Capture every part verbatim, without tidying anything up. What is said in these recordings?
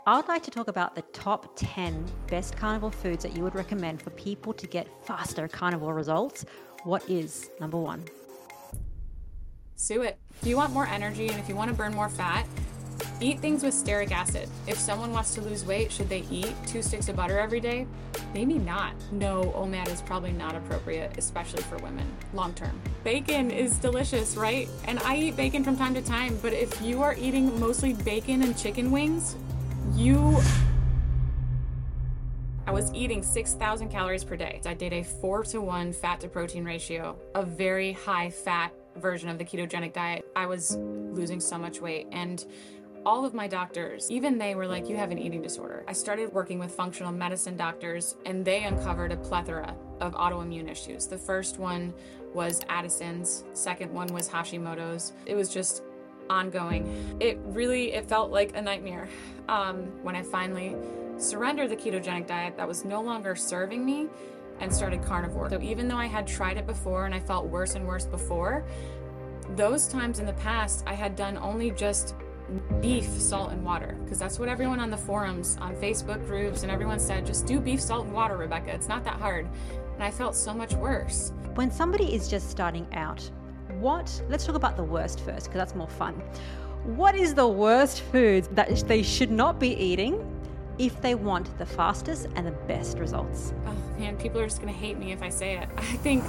I would like to talk about the top ten best carnivore foods that you would recommend for people to get faster carnivore results. What is number one? Suet. If you want more energy and if you want to burn more fat, eat things with stearic acid. If someone wants to lose weight, should they eat two sticks of butter every day? Maybe not. No, O M A D is probably not appropriate, especially for women, long term. Bacon is delicious, right? And I eat bacon from time to time, but if you are eating mostly bacon and chicken wings, you... I was eating six thousand calories per day. I did a four to one fat to protein ratio, a very high fat version of the ketogenic diet. I was losing so much weight, and all of my doctors, even they were like, you have an eating disorder. I started working with functional medicine doctors, and they uncovered a plethora of autoimmune issues. The first one was Addison's. Second one was Hashimoto's. It was just ongoing. It really, it felt like a nightmare. Um, when I finally surrendered the ketogenic diet, that was no longer serving me, and started carnivore. So even though I had tried it before and I felt worse and worse before, those times in the past, I had done only just beef, salt, and water, because that's what everyone on the forums, on Facebook groups, and everyone said, just do beef, salt, and water, Rebecca. It's not that hard. And I felt so much worse. When somebody is just starting out, what, let's talk about the worst first, because that's more fun. What is the worst foods that they should not be eating if they want the fastest and the best results? Oh man, people are just gonna hate me if I say it. I think...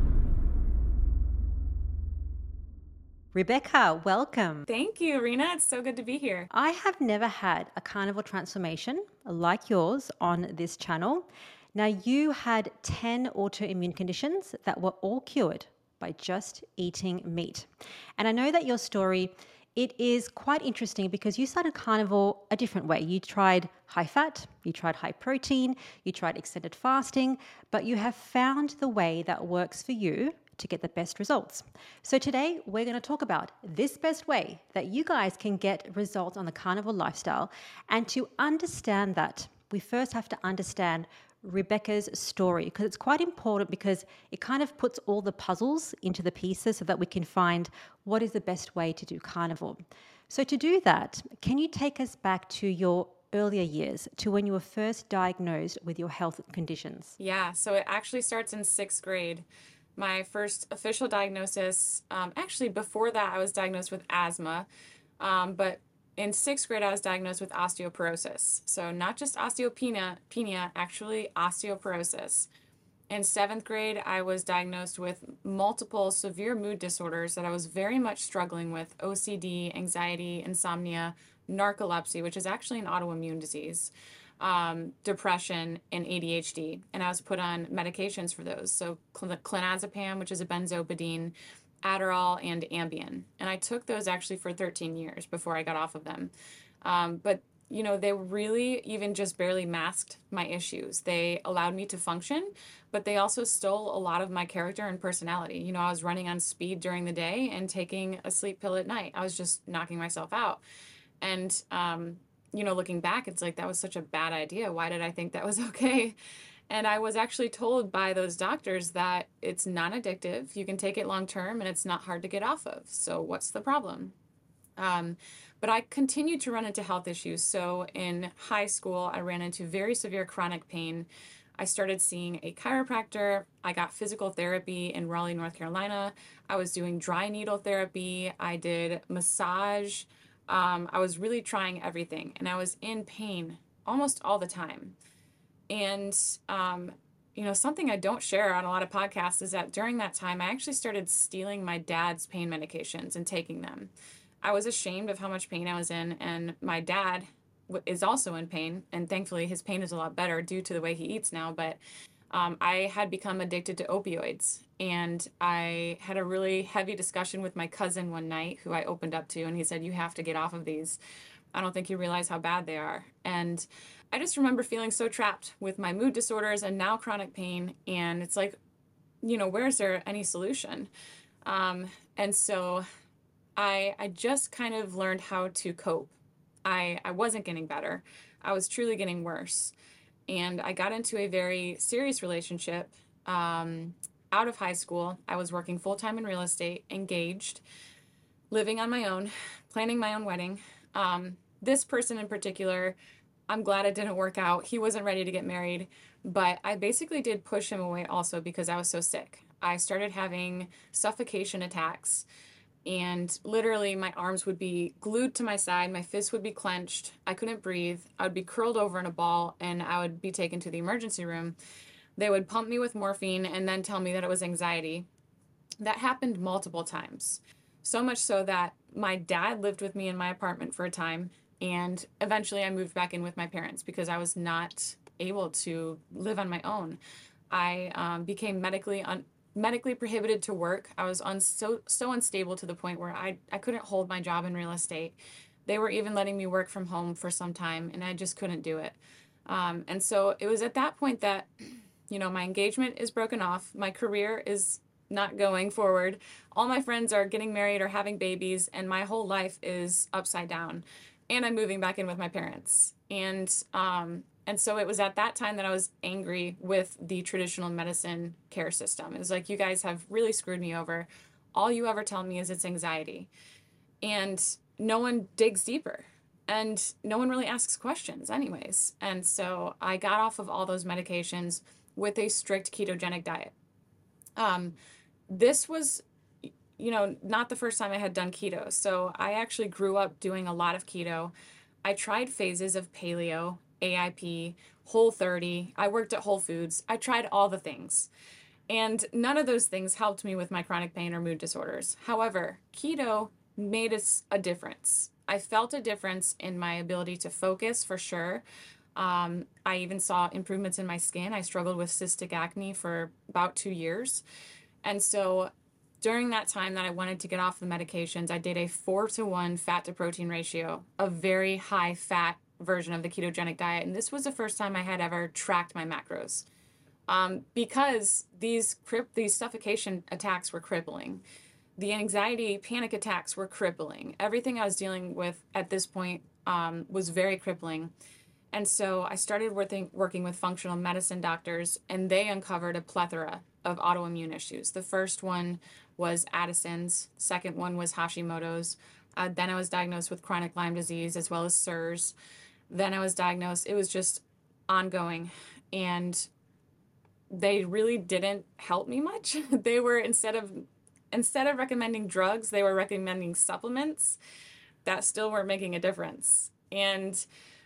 Rebecca, welcome. Thank you, Rena. It's so good to be here. I have never had a carnivore transformation like yours on this channel. Now, you had ten autoimmune conditions that were all cured by just eating meat. And I know that your story, it is quite interesting because you started carnivore a different way. You tried high fat, you tried high protein, you tried extended fasting, but you have found the way that works for you to get the best results. So today we're going to talk about this best way that you guys can get results on the carnivore lifestyle. And to understand that, we first have to understand Rebecca's story, because it's quite important, because it kind of puts all the puzzles into the pieces so that we can find what is the best way to do carnivore. So to do that, can you take us back to your earlier years, to when you were first diagnosed with your health conditions? Yeah, so it actually starts in sixth grade. My first official diagnosis, um, actually before that I was diagnosed with asthma, um, but in sixth grade I was diagnosed with osteoporosis. So not just osteopenia, penia, actually osteoporosis. In seventh grade I was diagnosed with multiple severe mood disorders that I was very much struggling with: O C D, anxiety, insomnia, narcolepsy, which is actually an autoimmune disease, Um, depression, and A D H D, and I was put on medications for those. So cl- clonazepam, which is a benzopidine, Adderall, and Ambien. And I took those actually for thirteen years before I got off of them. Um, but, you know, they really even just barely masked my issues. They allowed me to function, but they also stole a lot of my character and personality. You know, I was running on speed during the day and taking a sleep pill at night. I was just knocking myself out. And, um, you know, looking back, it's like, that was such a bad idea. Why did I think that was okay? And I was actually told by those doctors that it's non-addictive. You can take it long term and it's not hard to get off of. So what's the problem? Um, but I continued to run into health issues. So in high school, I ran into very severe chronic pain. I started seeing a chiropractor. I got physical therapy in Raleigh, North Carolina. I was doing dry needle therapy. I did massage. Um, I was really trying everything, and I was in pain almost all the time. And, um, you know, something I don't share on a lot of podcasts is that during that time, I actually started stealing my dad's pain medications and taking them. I was ashamed of how much pain I was in, and my dad w- is also in pain, and thankfully his pain is a lot better due to the way he eats now, but Um, I had become addicted to opioids, and I had a really heavy discussion with my cousin one night, who I opened up to, and he said, you have to get off of these. I don't think you realize how bad they are. And I just remember feeling so trapped with my mood disorders and now chronic pain, and it's like, you know, where is there any solution? Um, and so I, I just kind of learned how to cope. I, I wasn't getting better. I was truly getting worse. And I got into a very serious relationship um, out of high school. I was working full-time in real estate, engaged, living on my own, planning my own wedding. Um, this person in particular I'm glad it didn't work out. He wasn't ready to get married, but I basically did push him away also because I was so sick. I started having suffocation attacks, and literally my arms would be glued to my side, my fists would be clenched, I couldn't breathe, I would be curled over in a ball, and I would be taken to the emergency room. They would pump me with morphine and then tell me that it was anxiety. That happened multiple times. So much so that my dad lived with me in my apartment for a time, and eventually I moved back in with my parents because I was not able to live on my own. I um, became medically un- medically prohibited to work. I was un- so so unstable to the point where I I couldn't hold my job in real estate. They were even letting me work from home for some time, and I just couldn't do it. Um, and so it was at that point that, you know, my engagement is broken off, my career is not going forward, all my friends are getting married or having babies, and my whole life is upside down. And I'm moving back in with my parents. And um, and so it was at that time that I was angry with the traditional medicine care system. It was like, you guys have really screwed me over. All you ever tell me is it's anxiety. And no one digs deeper. And no one really asks questions, anyways. And so I got off of all those medications with a strict ketogenic diet. Um, this was, you know, not the first time I had done keto. So I actually grew up doing a lot of keto. I tried phases of paleo, A I P, Whole thirty. I worked at Whole Foods. I tried all the things. And none of those things helped me with my chronic pain or mood disorders. However, keto made us a difference. I felt a difference in my ability to focus for sure. Um, I even saw improvements in my skin. I struggled with cystic acne for about two years. And so during that time that I wanted to get off the medications, I did a four to one fat to protein ratio, a very high fat version of the ketogenic diet. And this was the first time I had ever tracked my macros. Um, because these crip- these suffocation attacks were crippling. The anxiety, panic attacks were crippling. Everything I was dealing with at this point um, was very crippling. And so I started working, working with functional medicine doctors, and they uncovered a plethora of autoimmune issues. The first one was Addison's, the second one was Hashimoto's. Uh, then I was diagnosed with chronic Lyme disease as well as S I R S. Then I was diagnosed, it was just ongoing. And they really didn't help me much. They were, instead of instead of recommending drugs, they were recommending supplements that still weren't making a difference. And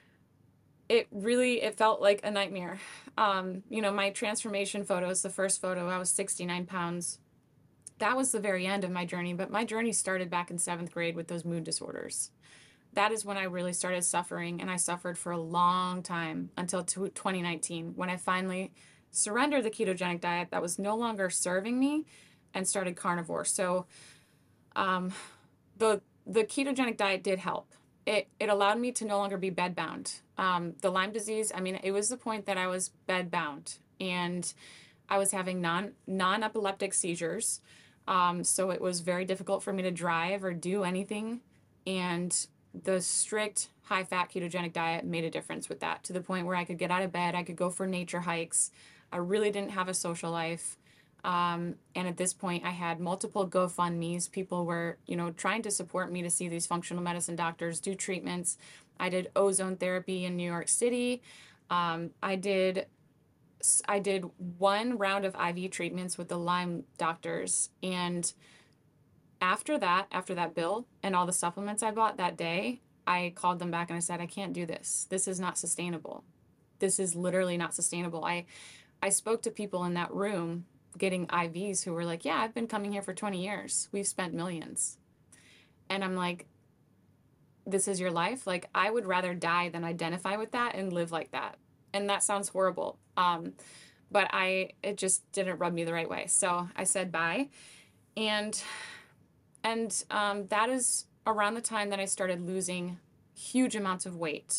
it really, it felt like a nightmare. Um, you know, my transformation photos, the first photo, I was sixty-nine pounds. That was the very end of my journey, but my journey started back in seventh grade with those mood disorders. That is when I really started suffering, and I suffered for a long time until twenty nineteen, when I finally surrendered the ketogenic diet that was no longer serving me and started carnivore. So um, the the ketogenic diet did help. It it allowed me to no longer be bedbound. Um, the Lyme disease, I mean, it was the point that I was bedbound, and I was having non non-epileptic seizures. Um, so it was very difficult for me to drive or do anything. And the strict high-fat ketogenic diet made a difference with that, to the point where I could get out of bed, I could go for nature hikes. I really didn't have a social life. Um, and at this point, I had multiple GoFundMe's. People were, you know, trying to support me to see these functional medicine doctors, do treatments. I did ozone therapy in New York City. Um, I did I did one round of I V treatments with the Lyme doctors. And after that, after that bill and all the supplements I bought that day, I called them back and I said, I can't do this. This is not sustainable. This is literally not sustainable. I, I spoke to people in that room getting I Vs who were like, yeah, I've been coming here for twenty years. We've spent millions. And I'm like, this is your life? Like, I would rather die than identify with that and live like that. And that sounds horrible. Um, but I, it just didn't rub me the right way. So I said bye. And, and um, that is around the time that I started losing huge amounts of weight.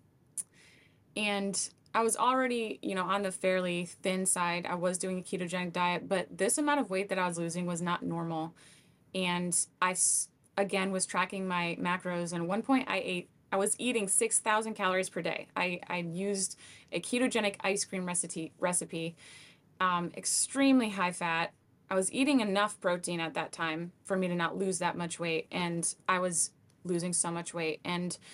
And I was already, you know, on the fairly thin side. I was doing a ketogenic diet, but this amount of weight that I was losing was not normal. And I, again, was tracking my macros. And at one point I ate, I was eating six thousand calories per day. I, I used a ketogenic ice cream recipe, recipe, um, extremely high fat. I was eating enough protein at that time for me to not lose that much weight. And I was losing so much weight. And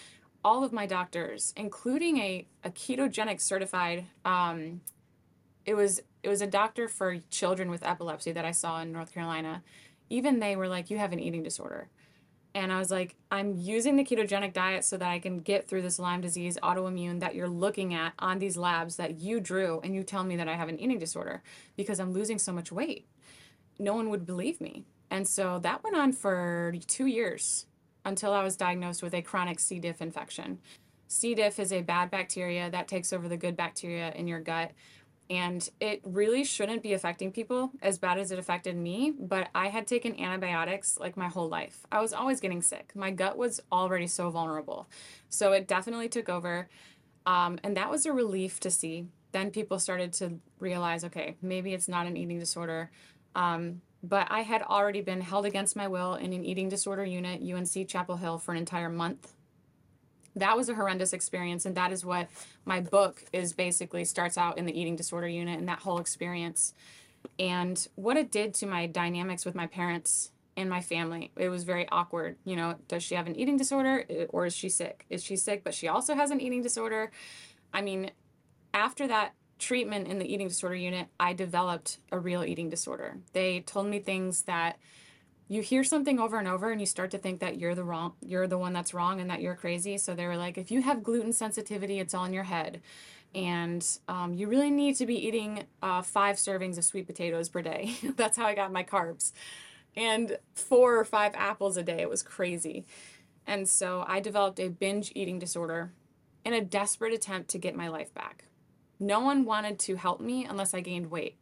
all of my doctors, including a, a ketogenic certified, um, it was it was a doctor for children with epilepsy that I saw in North Carolina. Even they were like, you have an eating disorder. And I was like, I'm using the ketogenic diet so that I can get through this Lyme disease autoimmune that you're looking at on these labs that you drew, and you tell me that I have an eating disorder because I'm losing so much weight. No one would believe me. And so that went on for two years until I was diagnosed with a chronic C. diff infection. C. diff is a bad bacteria that takes over the good bacteria in your gut. And it really shouldn't be affecting people as bad as it affected me, but I had taken antibiotics like my whole life. I was always getting sick. My gut was already so vulnerable. So it definitely took over. Um, and that was a relief to see. Then people started to realize, okay, maybe it's not an eating disorder. Um, but I had already been held against my will in an eating disorder unit, U N C Chapel Hill, for an entire month. That was a horrendous experience, and that is what my book is basically starts out in the eating disorder unit and that whole experience. And what it did to my dynamics with my parents and my family, it was very awkward. You know, does she have an eating disorder, or is she sick? Is she sick, but she also has an eating disorder? I mean, after that treatment in the eating disorder unit, I developed a real eating disorder. They told me things that you hear something over and over and you start to think that you're the wrong, you're the one that's wrong and that you're crazy. So they were like, if you have gluten sensitivity, it's all in your head. And um, you really need to be eating uh, five servings of sweet potatoes per day. That's how I got my carbs. And four or five apples a day. It was crazy. And so I developed a binge eating disorder in a desperate attempt to get my life back. No one wanted to help me unless I gained weight.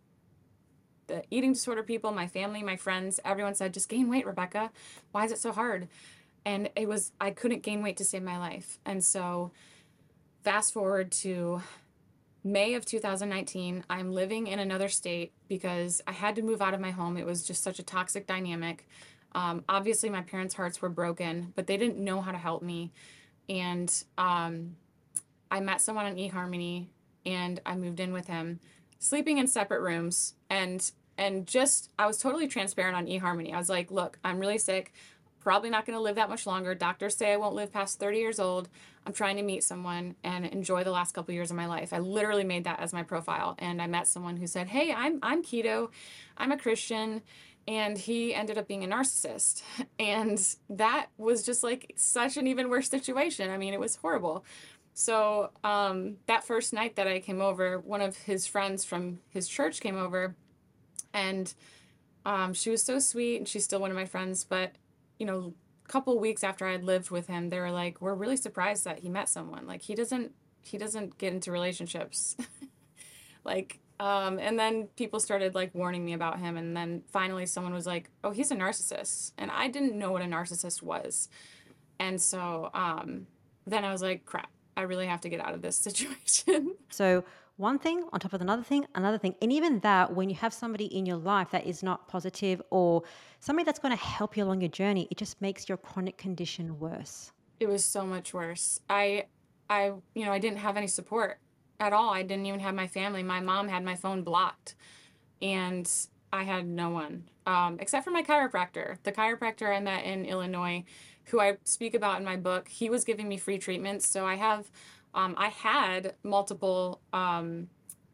The eating disorder people, my family, my friends, everyone said, just gain weight, Rebecca. Why is it so hard? And it was, I couldn't gain weight to save my life. And so fast forward to May of two thousand nineteen, I'm living in another state because I had to move out of my home. It was just such a toxic dynamic. Um, obviously, my parents' hearts were broken, but they didn't know how to help me. And um, I met someone on eHarmony, and I moved in with him, sleeping in separate rooms. And and just, I was totally transparent on eHarmony. I was like, look, I'm really sick. Probably not going to live that much longer. Doctors say I won't live past thirty years old. I'm trying to meet someone and enjoy the last couple of years of my life. I literally made that as my profile. And I met someone who said, hey, I'm I'm keto. I'm a Christian. And he ended up being a narcissist. And that was just like such an even worse situation. I mean, it was horrible. So um, that first night that I came over, one of his friends from his church came over, and um, she was so sweet, and she's still one of my friends. But, you know, a couple weeks after I had lived with him, they were like, we're really surprised that he met someone. Like, he doesn't, he doesn't get into relationships. like, um, and then people started like warning me about him. And then finally someone was like, oh, he's a narcissist. And I didn't know what a narcissist was. And so um, then I was like, crap, I really have to get out of this situation. So one thing on top of another thing, another thing. And even that, when you have somebody in your life that is not positive or somebody that's going to help you along your journey, it just makes your chronic condition worse. It was so much worse. I, I, you know, I didn't have any support at all. I didn't even have my family. My mom had my phone blocked, and I had no one, um, except for my chiropractor. The chiropractor I met in Illinois, who I speak about in my book, he was giving me free treatments. So I have, um, I had multiple um,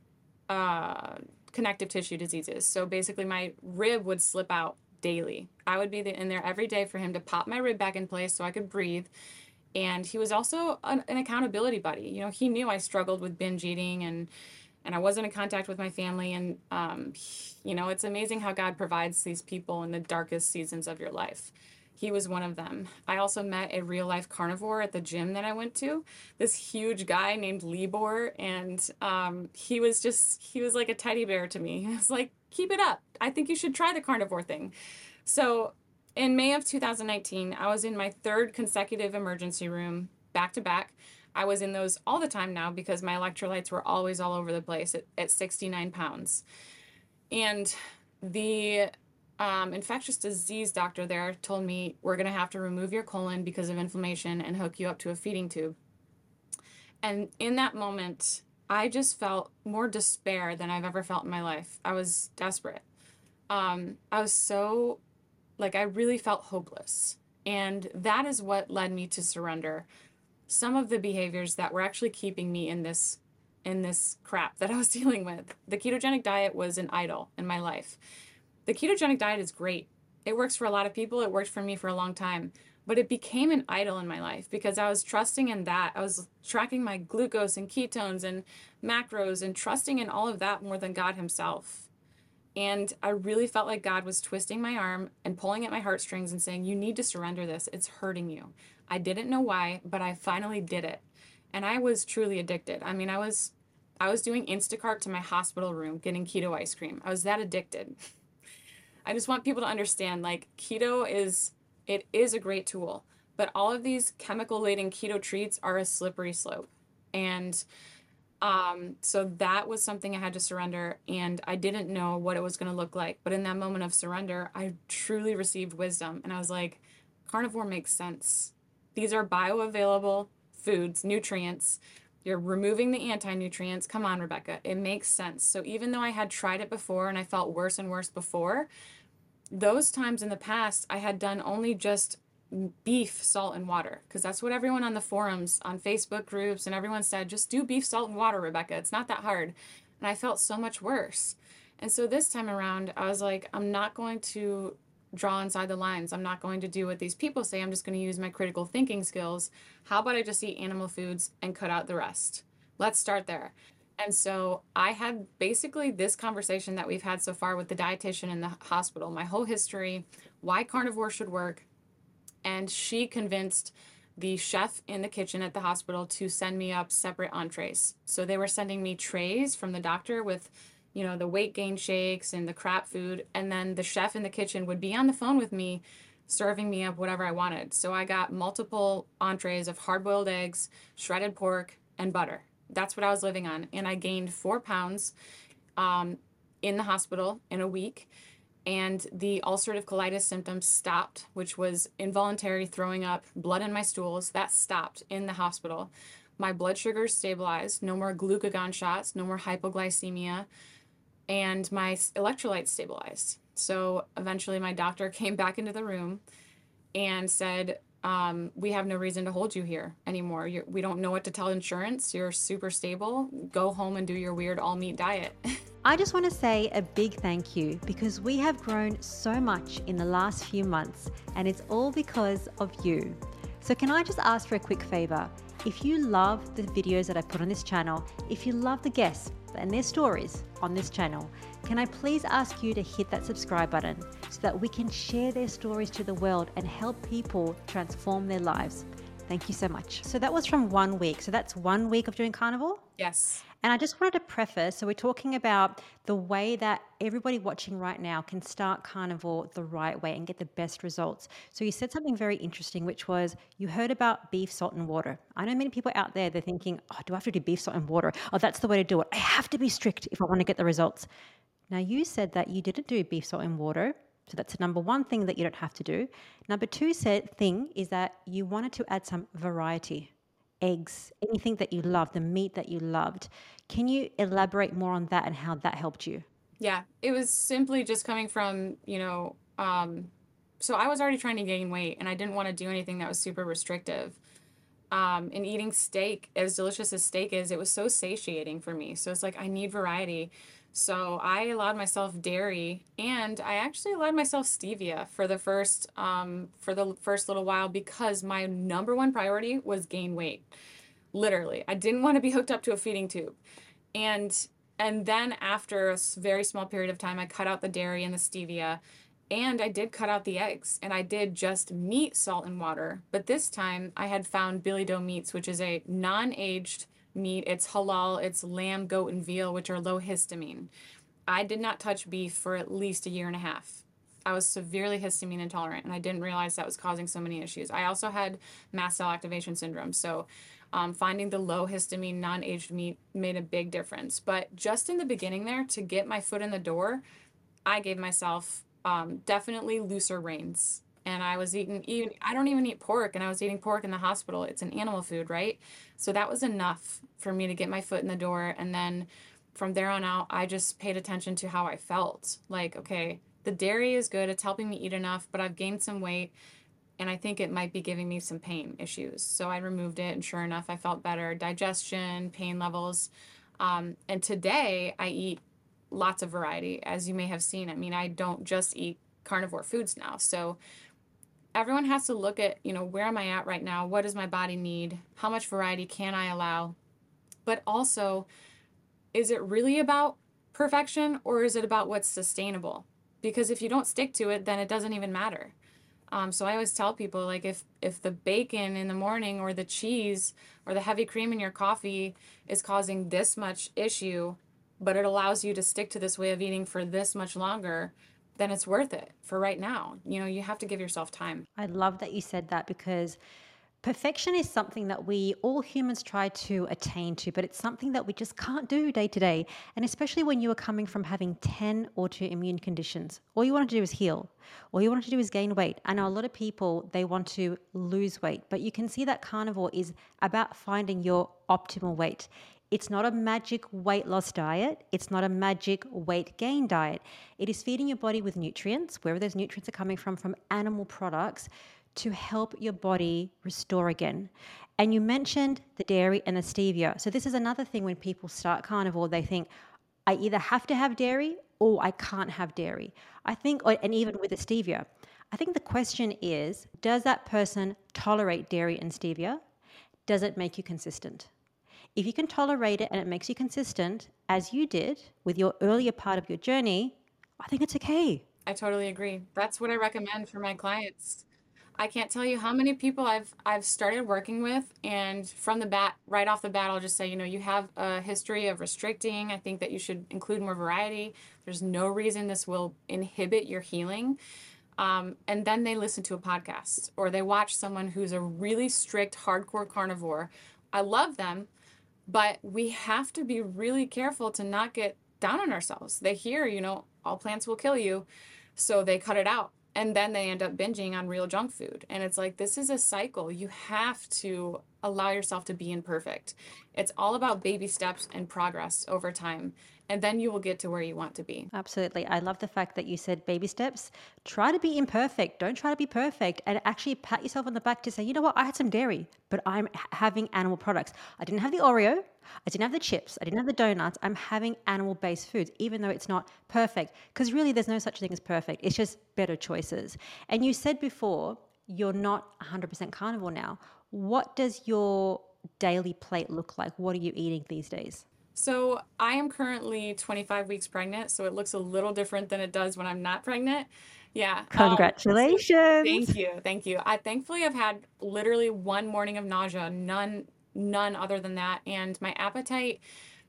uh, connective tissue diseases. So basically my rib would slip out daily. I would be in there every day for him to pop my rib back in place so I could breathe. And he was also an, an accountability buddy. You know, he knew I struggled with binge eating, and and I wasn't in contact with my family. And, um, you know, it's amazing how God provides these people in the darkest seasons of your life. He was one of them. I also met a real life carnivore at the gym that I went to, this huge guy named Libor. And um, he was just, he was like a teddy bear to me. I was like, keep it up. I think you should try the carnivore thing. So in May of two thousand nineteen, I was in my third consecutive emergency room back to back. I was in those all the time now because my electrolytes were always all over the place at, at sixty-nine pounds. And the um, infectious disease doctor there told me, we're going to have to remove your colon because of inflammation and hook you up to a feeding tube. And in that moment, I just felt more despair than I've ever felt in my life. I was desperate. Um, I was so, like, I really felt hopeless. And that is what led me to surrender. some of the behaviors that were actually keeping me in this in this crap that I was dealing with. The ketogenic diet was an idol in my life. The ketogenic diet is great. It works for a lot of people. It worked for me for a long time. But it became an idol in my life because I was trusting in that. I was tracking my glucose and ketones and macros and trusting in all of that more than God himself. And I really felt like God was twisting my arm and pulling at my heartstrings and saying, you need to surrender this. It's hurting you. I didn't know why, but I finally did it. And I was truly addicted. I mean, I was I was doing Instacart to my hospital room getting keto ice cream. I was that addicted. I just want people to understand, like, keto is, it is a great tool, but all of these chemical-laden keto treats are a slippery slope. And um, so that was something I had to surrender, and I didn't know what it was going to look like. But in that moment of surrender, I truly received wisdom, and I was like, carnivore makes sense. These are bioavailable foods, nutrients. You're removing the anti-nutrients. Come on, Rebecca. It makes sense. So even though I had tried it before and I felt worse and worse before, those times in the past, I had done only just beef, salt, and water, because that's what everyone on the forums, on Facebook groups, and everyone said, just do beef, salt, and water, Rebecca. It's not that hard. And I felt so much worse. And so this time around, I was like, I'm not going to draw inside the lines. I'm not going to do what these people say. I'm just going to use my critical thinking skills. How about I just eat animal foods and cut out the rest? Let's start there. And so I had basically this conversation that we've had so far with the dietitian in the hospital, my whole history, why carnivore should work. And she convinced the chef in the kitchen at the hospital to send me up separate entrees. So they were sending me trays from the doctor with, you know, the weight gain shakes and the crap food. And then the chef in the kitchen would be on the phone with me, serving me up whatever I wanted. So I got multiple entrees of hard-boiled eggs, shredded pork, and butter. That's what I was living on. And I gained four pounds um, in the hospital in a week. And the ulcerative colitis symptoms stopped, which was involuntary throwing up, blood in my stools. That stopped in the hospital. My blood sugars stabilized, no more glucagon shots, no more hypoglycemia, and my electrolytes stabilized. So eventually my doctor came back into the room and said, um, we have no reason to hold you here anymore. You're, we don't know what to tell insurance. You're super stable. Go home and do your weird all meat diet. I just want to say a big thank you because we have grown so much in the last few months and it's all because of you. So can I just ask for a quick favor? If you love the videos that I put on this channel, if you love the guests and their stories on this channel, can I please ask you to hit that subscribe button so that we can share their stories to the world and help people transform their lives. Thank you so much. So that was from one week. So that's one week of doing carnivore? Yes. And I just wanted to preface, so we're talking about the way that everybody watching right now can start carnivore the right way and get the best results. So you said something very interesting, which was you heard about beef, salt, and water. I know many people out there, they're thinking, oh, do I have to do beef, salt, and water? Oh, that's the way to do it. I have to be strict if I want to get the results. Now, you said that you didn't do beef, salt, and water. So that's number one thing that you don't have to do. Number two said thing is that you wanted to add some variety. Eggs, anything that you loved, the meat that you loved. Can you elaborate more on that and how that helped you? Yeah, it was simply just coming from, you know, um, so I was already trying to gain weight and I didn't want to do anything that was super restrictive. Um, and eating steak, as delicious as steak is, it was so satiating for me. So it's like, I need variety. So I allowed myself dairy and I actually allowed myself stevia for the first, um, for the first little while because my number one priority was gain weight. Literally, I didn't want to be hooked up to a feeding tube. And and then after a s- very small period of time, I cut out the dairy and the stevia, and I did cut out the eggs, and I did just meat, salt, and water. But this time, I had found Billy Doe Meats, which is a non-aged meat. It's halal. It's lamb, goat, and veal, which are low histamine. I did not touch beef for at least a year and a half. I was severely histamine intolerant, and I didn't realize that was causing so many issues. I also had mast cell activation syndrome, so um, finding the low histamine, non-aged meat made a big difference. But just in the beginning there, to get my foot in the door, I gave myself um, definitely looser reins. And I was eating, even, I don't even eat pork, and I was eating pork in the hospital. It's an animal food, right? So that was enough for me to get my foot in the door. And then from there on out, I just paid attention to how I felt. Like, okay, the dairy is good. It's helping me eat enough, but I've gained some weight. and I think it might be giving me some pain issues. So I removed it, and sure enough, I felt better. Digestion, pain levels. Um, and today I eat lots of variety, as you may have seen. I mean, I don't just eat carnivore foods now. So everyone has to look at, you know, where am I at right now? What does my body need? How much variety can I allow? But also, is it really about perfection, or is it about what's sustainable? Because if you don't stick to it, then it doesn't even matter. Um, so I always tell people, like, if if the bacon in the morning or the cheese or the heavy cream in your coffee is causing this much issue, but it allows you to stick to this way of eating for this much longer, then it's worth it for right now. You know, you have to give yourself time. I love that you said that because perfection is something that we all humans try to attain to, but it's something that we just can't do day to day. And especially when you are coming from having ten autoimmune conditions, all you want to do is heal. All you want to do is gain weight. I know a lot of people, they want to lose weight, but you can see that carnivore is about finding your optimal weight. It's not a magic weight loss diet. It's not a magic weight gain diet. It is feeding your body with nutrients, wherever those nutrients are coming from, from animal products, to help your body restore again. And you mentioned the dairy and the stevia. So this is another thing when people start carnivore, they think, I either have to have dairy or I can't have dairy. I think, or- and even with the stevia, I think the question is, does that person tolerate dairy and stevia? Does it make you consistent? If you can tolerate it and it makes you consistent, as you did with your earlier part of your journey, I think it's okay. I totally agree. That's what I recommend for my clients. I can't tell you how many people I've I've started working with, and from the bat, right off the bat, I'll just say, you know, you have a history of restricting. I think that you should include more variety. There's no reason this will inhibit your healing. Um, and then they listen to a podcast, or they watch someone who's a really strict, hardcore carnivore. I love them, but we have to be really careful to not get down on ourselves. They hear, you know, all plants will kill you, so they cut it out. And then they end up binging on real junk food. And it's like, this is a cycle. You have to allow yourself to be imperfect. It's all about baby steps and progress over time. And then you will get to where you want to be. Absolutely. I love the fact that you said baby steps. Try to be imperfect. Don't try to be perfect. And actually pat yourself on the back to say, you know what? I had some dairy, but I'm h- having animal products. I didn't have the Oreo. I didn't have the chips. I didn't have the donuts. I'm having animal based foods, even though it's not perfect. Because really, there's no such thing as perfect. It's just better choices. And you said before, you're not one hundred percent carnivore now. What does your daily plate look like? What are you eating these days? So I am currently twenty-five weeks pregnant, so it looks a little different than it does when I'm not pregnant. Yeah. Um, so Congratulations. thank you, thank you. I thankfully have had literally one morning of nausea, none, none other than that, and my appetite.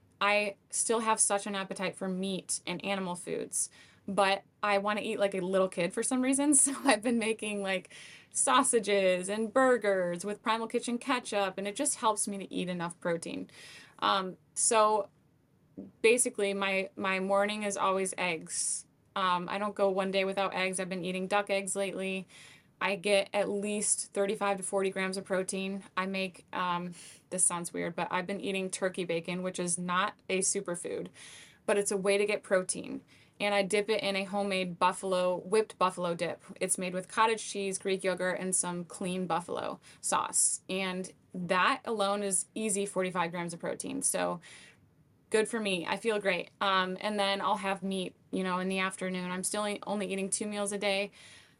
I still have such an appetite for meat and animal foods, but I want to eat like a little kid for some reason. So I've been making like sausages and burgers with Primal Kitchen ketchup, and it just helps me to eat enough protein. Um, so basically, my my morning is always eggs. Um, I don't go one day without eggs. I've been eating duck eggs lately. I get at least thirty-five to forty grams of protein. I make, um, this sounds weird, but I've been eating turkey bacon, which is not a superfood, but it's a way to get protein. And I dip it in a homemade buffalo, whipped buffalo dip. It's made with cottage cheese, Greek yogurt, and some clean buffalo sauce. And that alone is easy forty-five grams of protein. So good for me. I feel great. Um, and then I'll have meat, you know, in the afternoon. I'm still only eating two meals a day.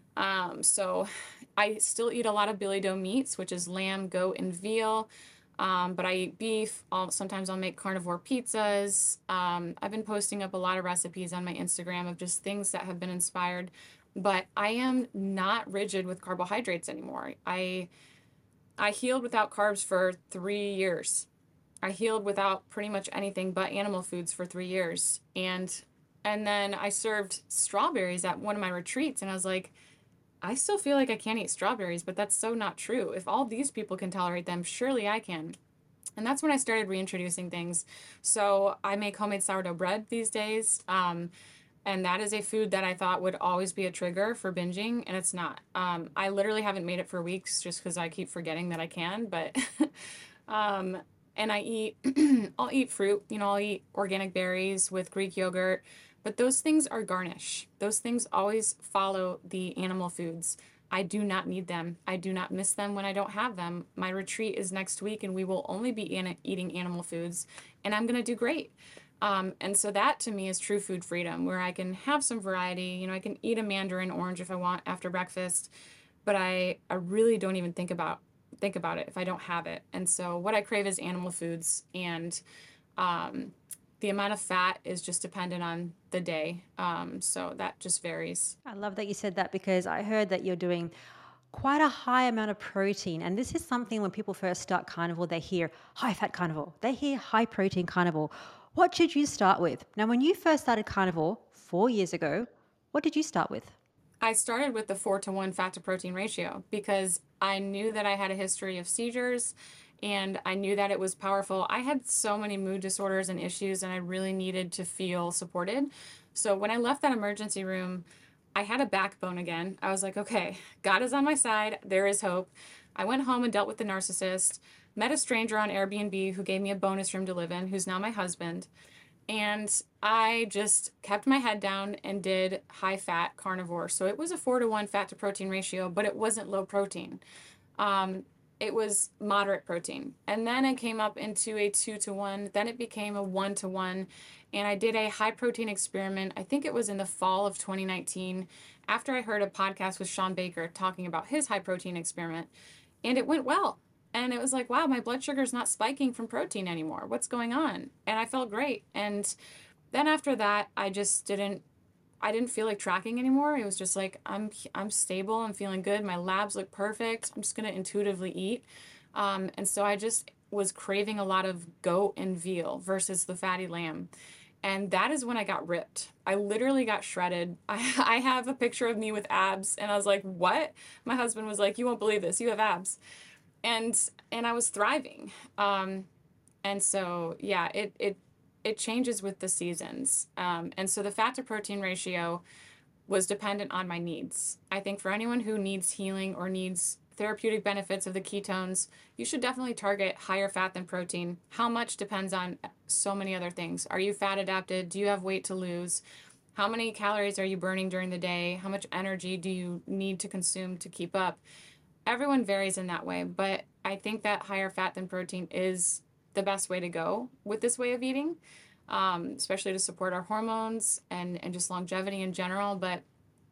Um, so I still eat a lot of Billy Doe meats, which is lamb, goat, and veal. Um, but I eat beef. I'll, sometimes I'll make carnivore pizzas. Um, I've been posting up a lot of recipes on my Instagram of just things that have been inspired. But I am not rigid with carbohydrates anymore. I I healed without carbs for three years. I healed without pretty much anything but animal foods for three years. And and then I served strawberries at one of my retreats, and I was like, I still feel like I can't eat strawberries, but that's so not true. If all these people can tolerate them, surely I can. And that's when I started reintroducing things. So I make homemade sourdough bread these days. Um, and that is a food that I thought would always be a trigger for binging, and it's not. Um, I literally haven't made it for weeks just because I keep forgetting that I can. But um, and I eat, I'll eat fruit. You know, I'll eat organic berries with Greek yogurt. But those things are garnish. Those things always follow the animal foods. I do not need them. I do not miss them when I don't have them. My retreat is next week and we will only be an- eating animal foods and I'm going to do great. Um, and so that to me is true food freedom, where I can have some variety. You know, I can eat a mandarin orange if I want after breakfast, but I, I really don't even think about think about it if I don't have it. And so what I crave is animal foods, and um, the amount of fat is just dependent on the day. Um, so that just varies. I love that you said that because I heard that you're doing quite a high amount of protein. And this is something when people first start carnivore, they hear high fat carnivore, they hear high protein carnivore. What should you start with? Now, when you first started carnivore four years ago, what did you start with? I started with the four to one fat to protein ratio because I knew that I had a history of seizures and I knew that it was powerful. I had so many mood disorders and issues, and I really needed to feel supported. So when I left that emergency room, I had a backbone again. I was like, okay, God is on my side. There is hope. I went home and dealt with the narcissist, met a stranger on Airbnb who gave me a bonus room to live in, who's now my husband. And I just kept my head down and did high fat carnivore. So it was a four to one fat to protein ratio, but it wasn't low protein. Um, it was moderate protein. And then it came up into a two to one. Then it became a one to one. And I did a high protein experiment. I think it was in the fall of twenty nineteen after I heard a podcast with Sean Baker talking about his high protein experiment. And it went well. And it was like, wow, my blood sugar is not spiking from protein anymore. What's going on? And I felt great. And then after that, I just didn't I didn't feel like tracking anymore. It was just like I'm I'm stable. I'm feeling good. My labs look perfect. I'm just gonna intuitively eat. Um, and so I just was craving a lot of goat and veal versus the fatty lamb. And that is when I got ripped. I literally got shredded. I, I have a picture of me with abs, and I was like, what? My husband was like, you won't believe this. You have abs. And and I was thriving. Um, and so yeah, it it it changes with the seasons. Um, and so the fat to protein ratio was dependent on my needs. I think for anyone who needs healing or needs therapeutic benefits of the ketones, you should definitely target higher fat than protein. How much depends on so many other things. Are you fat adapted? Do you have weight to lose? How many calories are you burning during the day? How much energy do you need to consume to keep up? Everyone varies in that way, but I think that higher fat than protein is the best way to go with this way of eating, um, especially to support our hormones and, and just longevity in general. But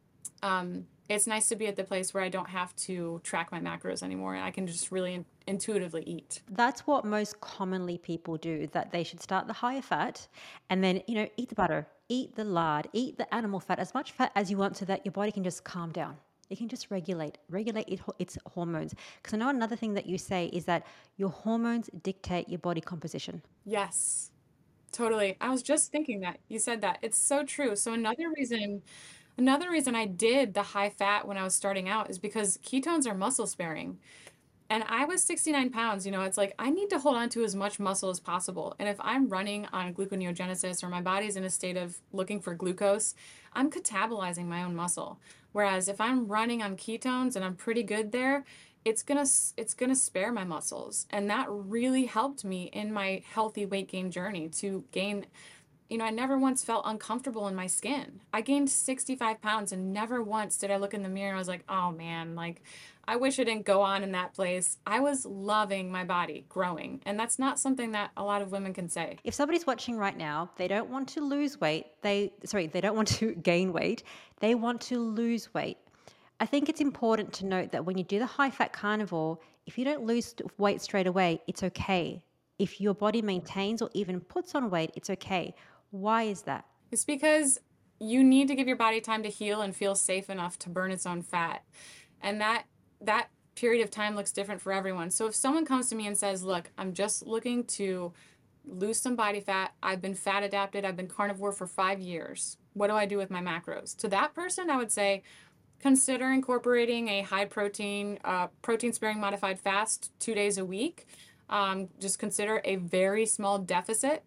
um, it's nice to be at the place where I don't have to track my macros anymore and I can just really in- intuitively eat. That's what most commonly people do, that they should start the higher fat and then, you know, eat the butter, eat the lard, eat the animal fat, as much fat as you want so that your body can just calm down. It can just regulate, regulate it, its hormones. Because I know another thing that you say is that your hormones dictate your body composition. Yes, totally. I was just thinking that. You said that. It's so true. So another reason another reason I did the high fat when I was starting out is because ketones are muscle sparing. And I was sixty-nine pounds, you know, it's like I need to hold on to as much muscle as possible. And if I'm running on gluconeogenesis or my body's in a state of looking for glucose, I'm catabolizing my own muscle. Whereas if I'm running on ketones and I'm pretty good there, it's going to it's going to spare my muscles. And that really helped me in my healthy weight gain journey to gain, you know, I never once felt uncomfortable in my skin. I gained sixty-five pounds and never once did I look in the mirror and I was like, oh man, like I wish I didn't go on in that place. I was loving my body growing. And that's not something that a lot of women can say. If somebody's watching right now, they don't want to lose weight, they, sorry, they don't want to gain weight, they want to lose weight. I think it's important to note that when you do the high fat carnivore, if you don't lose weight straight away, it's okay. If your body maintains or even puts on weight, it's okay. Why is that? It's because you need to give your body time to heal and feel safe enough to burn its own fat. And that that period of time looks different for everyone. So if someone comes to me and says, "Look, I'm just looking to lose some body fat. I've been fat adapted. I've been carnivore for five years. What do I do with my macros?" To that person, I would say, consider incorporating a high protein, uh, protein sparing modified fast two days a week. Um, just consider a very small deficit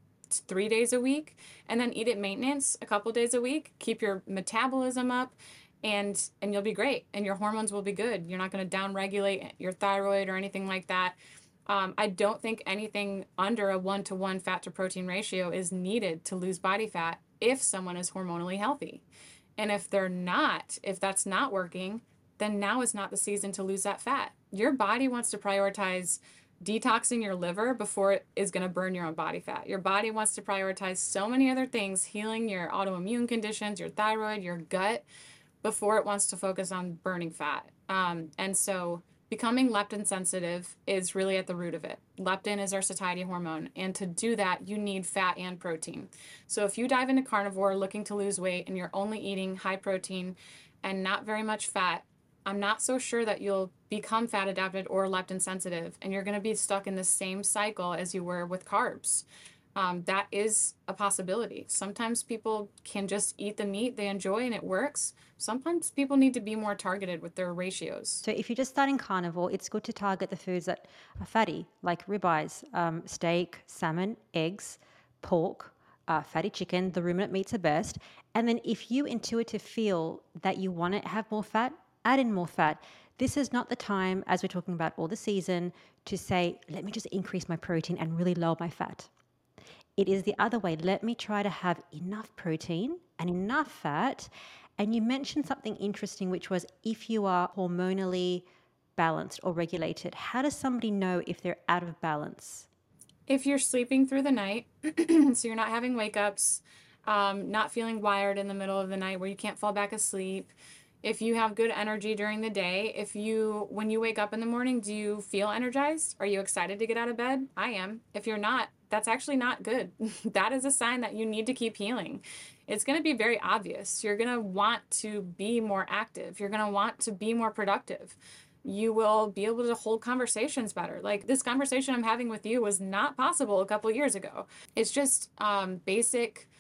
three days a week, and then eat at maintenance a couple days a week. Keep your metabolism up, and and you'll be great, and your hormones will be good. You're not going to downregulate your thyroid or anything like that. Um, I don't think anything under a one to one fat to protein ratio is needed to lose body fat if someone is hormonally healthy. And if they're not, if that's not working, then now is not the season to lose that fat. Your body wants to prioritize detoxing your liver before it is going to burn your own body fat. Your body wants to prioritize so many other things, healing your autoimmune conditions, your thyroid, your gut, before it wants to focus on burning fat. Um, and so becoming leptin sensitive is really at the root of it. Leptin is our satiety hormone. And to do that, you need fat and protein. So if you dive into carnivore looking to lose weight and you're only eating high protein and not very much fat, I'm not so sure that you'll become fat adapted or leptin sensitive, and you're going to be stuck in the same cycle as you were with carbs. Um, that is a possibility. Sometimes people can just eat the meat they enjoy and it works. Sometimes people need to be more targeted with their ratios. So if you're just starting carnivore, it's good to target the foods that are fatty, like ribeyes, um, steak, salmon, eggs, pork, uh, fatty chicken. The ruminant meats are best. And then if you intuitively feel that you want to have more fat, add in more fat. This is not the time, as we're talking about all the season, to say, let me just increase my protein and really lower my fat. It is the other way. Let me try to have enough protein and enough fat. And you mentioned something interesting, which was if you are hormonally balanced or regulated, how does somebody know if they're out of balance? If you're sleeping through the night, so you're not having wake ups, um, not feeling wired in the middle of the night where you can't fall back asleep, if you have good energy during the day, if you, when you wake up in the morning, do you feel energized? Are you excited to get out of bed? I am. If you're not, that's actually not good. That is a sign that you need to keep healing. It's going to be very obvious. You're going to want to be more active. You're going to want to be more productive. You will be able to hold conversations better. Like this conversation I'm having with you was not possible a couple years ago. It's just um, basic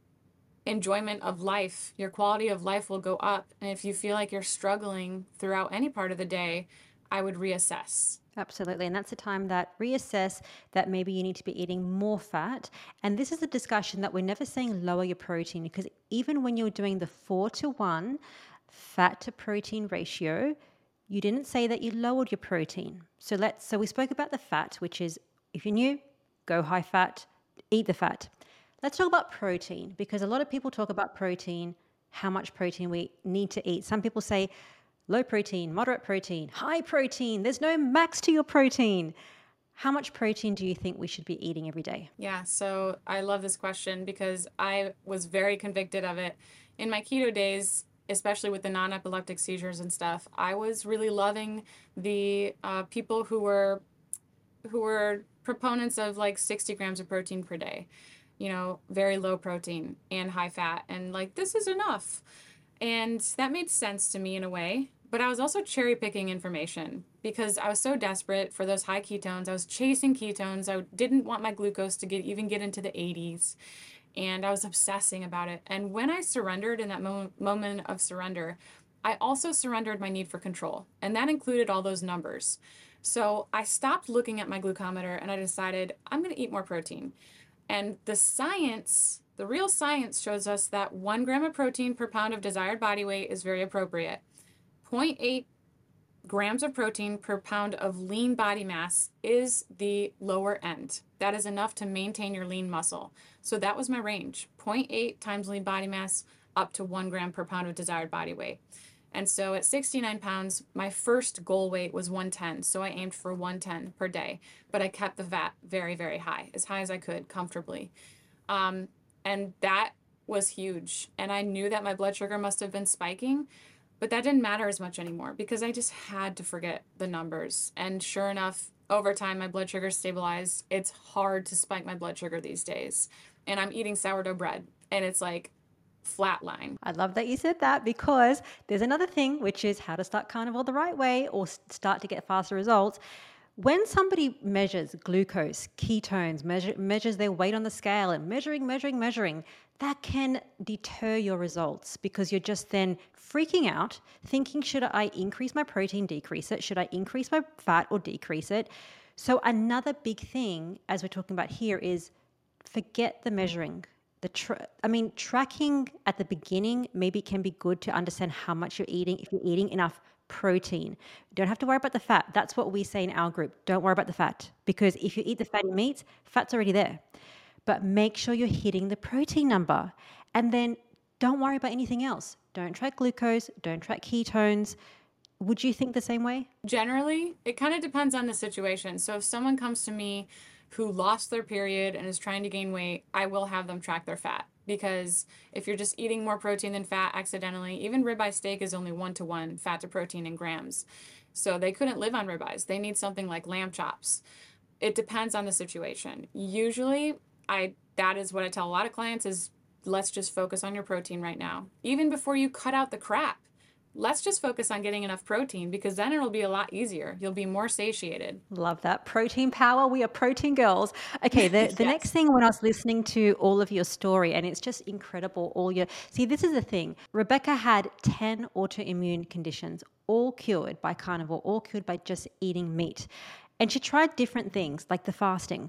enjoyment of life. Your quality of life will go up. And if you feel like you're struggling throughout any part of the day, I would reassess. Absolutely. And that's a time that reassess that maybe you need to be eating more fat. And this is a discussion that we're never saying lower your protein, because even when you're doing the four to one fat to protein ratio, you didn't say that you lowered your protein. So let's, so we spoke about the fat, which is if you're new, go high fat, eat the fat. Let's talk about protein, because a lot of people talk about protein, how much protein we need to eat. Some people say low protein, moderate protein, high protein. There's no max to your protein. How much protein do you think we should be eating every day? Yeah, so I love this question because I was very convicted of it. In my keto days, especially with the non-epileptic seizures and stuff, I was really loving the uh, people who were who were proponents of like sixty grams of protein per day. You know, very low protein and high fat. And like, this is enough. And that made sense to me in a way. But I was also cherry picking information because I was so desperate for those high ketones. I was chasing ketones. I didn't want my glucose to get even get into the eighties. And I was obsessing about it. And when I surrendered in that mo- moment of surrender, I also surrendered my need for control. And that included all those numbers. So I stopped looking at my glucometer and I decided I'm going to eat more protein. And the science, the real science shows us that one gram of protein per pound of desired body weight is very appropriate. zero point eight grams of protein per pound of lean body mass is the lower end. That is enough to maintain your lean muscle. So that was my range, zero point eight times lean body mass up to one gram per pound of desired body weight. And so at sixty-nine pounds, my first goal weight was one ten. So I aimed for one ten per day, but I kept the fat very, very high, as high as I could comfortably. Um, and that was huge. And I knew that my blood sugar must have been spiking, but that didn't matter as much anymore because I just had to forget the numbers. And sure enough, over time, my blood sugar stabilized. It's hard to spike my blood sugar these days. And I'm eating sourdough bread and it's like, flatline. I love that you said that, because there's another thing, which is how to start carnivore the right way or start to get faster results. When somebody measures glucose, ketones, measure, measures their weight on the scale and measuring, measuring, measuring, that can deter your results because you're just then freaking out, thinking, should I increase my protein, decrease it? Should I increase my fat or decrease it? So another big thing, as we're talking about here, is forget the measuring. The tra- I mean, tracking at the beginning maybe can be good to understand how much you're eating, if you're eating enough protein. You don't have to worry about the fat. That's what we say in our group. Don't worry about the fat, because if you eat the fatty meats, fat's already there. But make sure you're hitting the protein number. And then don't worry about anything else. Don't track glucose. Don't track ketones. Would you think the same way? Generally, it kind of depends on the situation. So if someone comes to me who lost their period and is trying to gain weight, I will have them track their fat. Because if you're just eating more protein than fat accidentally, even ribeye steak is only one to one fat to protein in grams. So they couldn't live on ribeyes. They need something like lamb chops. It depends on the situation. Usually, I that is what I tell a lot of clients is let's just focus on your protein right now. Even before you cut out the crap, let's just focus on getting enough protein because then it'll be a lot easier. You'll be more satiated. Love that. Protein power. We are protein girls. Okay, the, the next Yes. thing when I was listening to all of your story, and it's just incredible, all your see, this is the thing. Rebecca had ten autoimmune conditions, all cured by carnivore, all cured by just eating meat. And she tried different things like the fasting.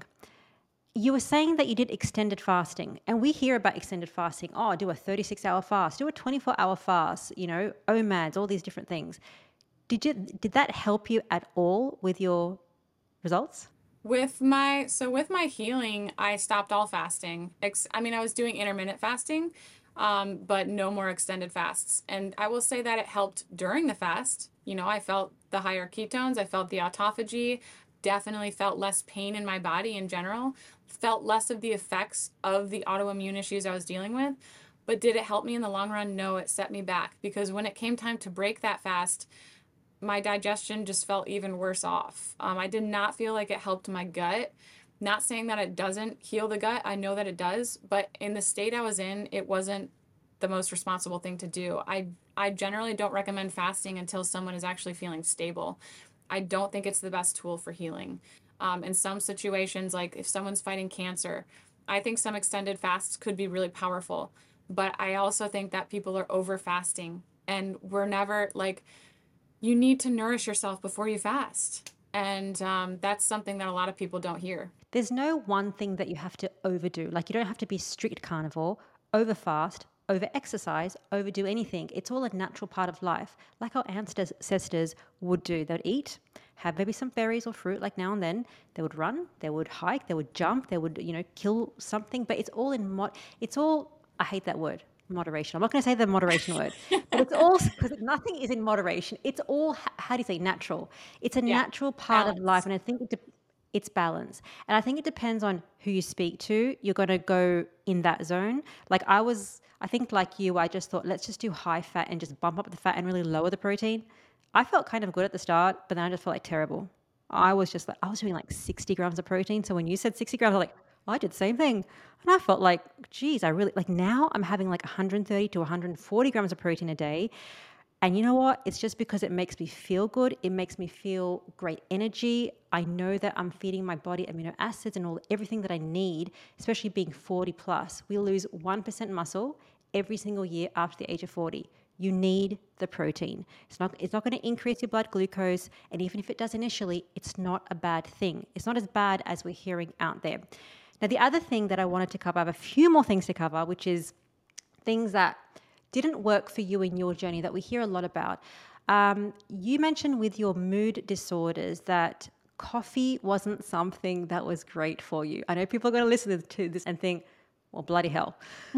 You were saying that you did extended fasting, and we hear about extended fasting. Oh, do a thirty-six hour fast, do a twenty-four hour fast, you know, O M A Ds, all these different things. Did you did that help you at all with your results? With my so with my healing, I stopped all fasting. Ex- I mean, I was doing intermittent fasting, um, but no more extended fasts. And I will say that it helped during the fast. You know, I felt the higher ketones, I felt the autophagy, definitely felt less pain in my body in general, felt less of the effects of the autoimmune issues I was dealing with. But did it help me in the long run? No, it set me back because when it came time to break that fast, my digestion just felt even worse off. Um, I did not feel like it helped my gut. Not saying that it doesn't heal the gut. I know that it does, but in the state I was in, it wasn't the most responsible thing to do. I I generally don't recommend fasting until someone is actually feeling stable. I don't think it's the best tool for healing. Um, in some situations, like if someone's fighting cancer, I think some extended fasts could be really powerful. But I also think that people are over fasting, and we're never like you need to nourish yourself before you fast. And um, that's something that a lot of people don't hear. There's no one thing that you have to overdo. Like you don't have to be strict carnivore, over fast, over exercise, overdo anything. It's all a natural part of life, like our ancestors would do. They'd eat, have maybe some berries or fruit, like now and then. They would run, they would hike, they would jump, they would, you know, kill something. But it's all in mod. It's all. I hate that word, moderation. I'm not going to say the moderation word, but it's all because nothing is in moderation. It's all. How do you say natural? It's a Yeah, natural part of life, balance. and I think it. De- it's balance. And I think it depends on who you speak to. You're going to go in that zone. Like I was, I think like you, I just thought, let's just do high fat and just bump up the fat and really lower the protein. I felt kind of good at the start, but then I just felt like terrible. I was just like, I was doing like sixty grams of protein. So when you said sixty grams, I was like, I did the same thing. And I felt like, geez, I really, like now I'm having like one hundred thirty to one hundred forty grams of protein a day. And you know what? It's just because it makes me feel good. It makes me feel great energy. I know that I'm feeding my body amino acids and all everything that I need, especially being forty plus. We lose one percent muscle every single year after the age of forty. You need the protein. It's not it's not going to increase your blood glucose, and even if it does initially, it's not a bad thing. It's not as bad as we're hearing out there. Now, the other thing that I wanted to cover, I have a few more things to cover, which is things that didn't work for you in your journey that we hear a lot about. Um, you mentioned with your mood disorders that coffee wasn't something that was great for you. I know people are going to listen to this and think, well, bloody hell,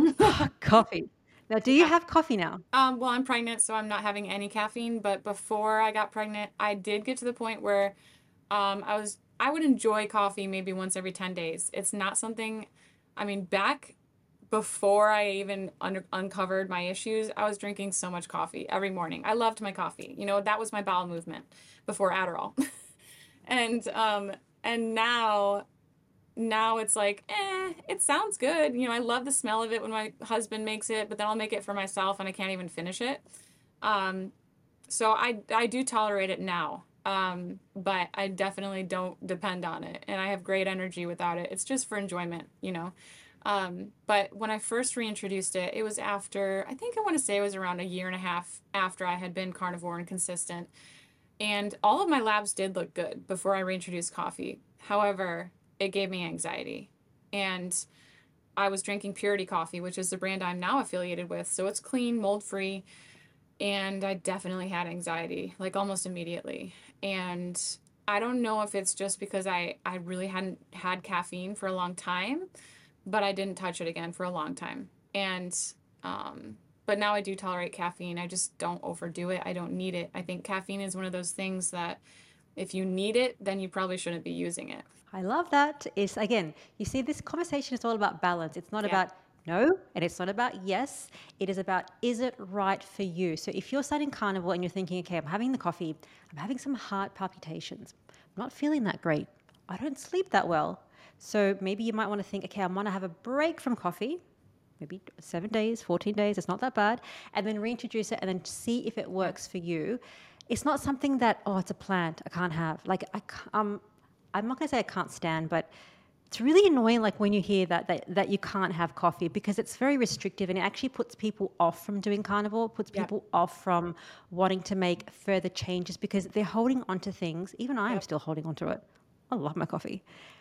coffee. Now, do you Yeah. have coffee now? Um, well, I'm pregnant, so I'm not having any caffeine. But before I got pregnant, I did get to the point where um, I was I would enjoy coffee maybe once every ten days. It's not something, I mean, back before I even un- uncovered my issues, I was drinking so much coffee every morning. I loved my coffee. You know, that was my bowel movement before Adderall. and um and now now it's like, eh, it sounds good. You know, I love the smell of it when my husband makes it, but then I'll make it for myself and I can't even finish it. Um, so I I do tolerate it now. Um, but I definitely don't depend on it, and I have great energy without it. It's just for enjoyment, you know. Um, but when I first reintroduced it, it was after, I think I want to say it was around a year and a half after I had been carnivore and consistent. And all of my labs did look good before I reintroduced coffee. However, it gave me anxiety. And I was drinking Purity Coffee, which is the brand I'm now affiliated with. So it's clean, mold free. And I definitely had anxiety, like almost immediately. And I don't know if it's just because I, I really hadn't had caffeine for a long time, but I didn't touch it again for a long time. And um, but now I do tolerate caffeine. I just don't overdo it. I don't need it. I think caffeine is one of those things that if you need it, then you probably shouldn't be using it. I love that. It's again, you see, this conversation is all about balance. It's not Yeah. about no, and it's not about yes. It is about, is it right for you? So if you're starting carnivore and you're thinking, okay, I'm having the coffee, I'm having some heart palpitations, I'm not feeling that great, I don't sleep that well. So maybe you might want to think, okay, I'm going to have a break from coffee, maybe seven days, fourteen days, it's not that bad, and then reintroduce it and then see if it Yeah. works for you. It's not something that, oh, it's a plant, I can't have. Like, I, um, I'm not going to say I can't stand, but it's really annoying, like when you hear that, that that you can't have coffee because it's very restrictive and it actually puts people off from doing carnivore, puts Yep. people off from wanting to make further changes because they're holding on to things. Even I am Yep. still holding on to it. I love my coffee.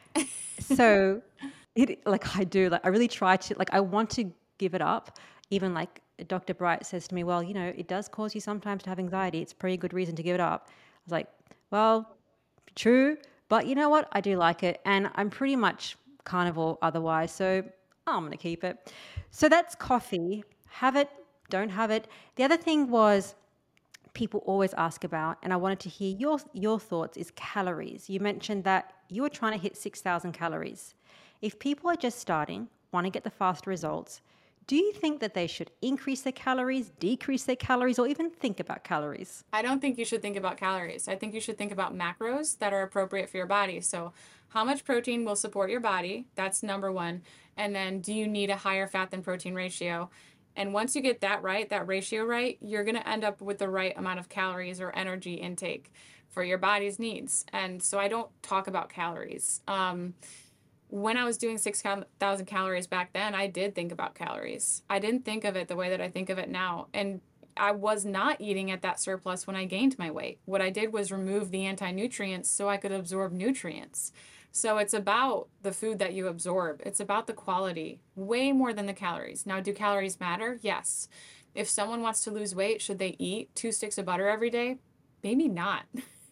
So it like I do, like I really try to, like I want to give it up. Even like Doctor Bright says to me, well, you know, it does cause you sometimes to have anxiety. It's a pretty good reason to give it up. I was like, well, true, but you know what? I do like it, and I'm pretty much carnivore otherwise, so I'm gonna keep it. So that's coffee. Have it, don't have it. The other thing was people always ask about, and I wanted to hear your your thoughts, is calories. You mentioned that you were trying to hit six thousand calories. If people are just starting, want to get the fast results, do you think that they should increase their calories, decrease their calories, or even think about calories? I don't think you should think about calories. I think you should think about macros that are appropriate for your body. So, how much protein will support your body? That's number one. And then, do you need a higher fat than protein ratio? And once you get that right, that ratio right, you're going to end up with the right amount of calories or energy intake for your body's needs. And so, I don't talk about calories. Um, when I was doing six thousand calories back then, I did think about calories. I didn't think of it the way that I think of it now. And I was not eating at that surplus when I gained my weight. What I did was remove the anti nutrients so I could absorb nutrients. So it's about the food that you absorb, it's about the quality way more than the calories. Now, do calories matter? Yes. If someone wants to lose weight, should they eat two sticks of butter every day? Maybe not.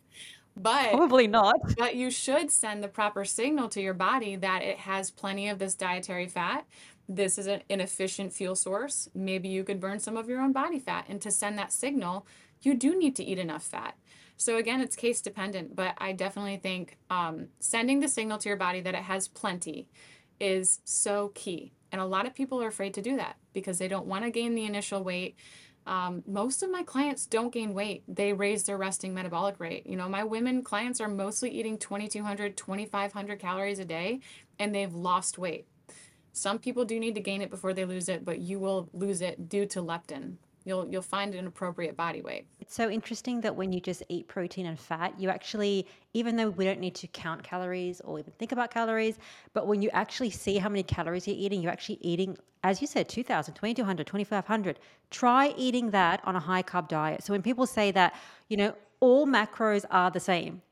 But Probably not. but you should send the proper signal to your body that it has plenty of this dietary fat. This is an inefficient fuel source. Maybe you could burn some of your own body fat. And to send that signal, you do need to eat enough fat. So, again, it's case dependent, but I definitely think um, sending the signal to your body that it has plenty is so key. And a lot of people are afraid to do that because they don't want to gain the initial weight. Um, most of my clients don't gain weight. They raise their resting metabolic rate. You know, my women clients are mostly eating twenty-two hundred, twenty-five hundred calories a day, and they've lost weight. Some people do need to gain it before they lose it, but you will lose it due to leptin. You'll you'll find an appropriate body weight. It's so interesting that when you just eat protein and fat, you actually, even though we don't need to count calories or even think about calories, but when you actually see how many calories you're eating, you're actually eating, as you said, two thousand, twenty-two hundred, twenty-five hundred. Try eating that on a high carb diet. So when people say that, you know, all macros are the same,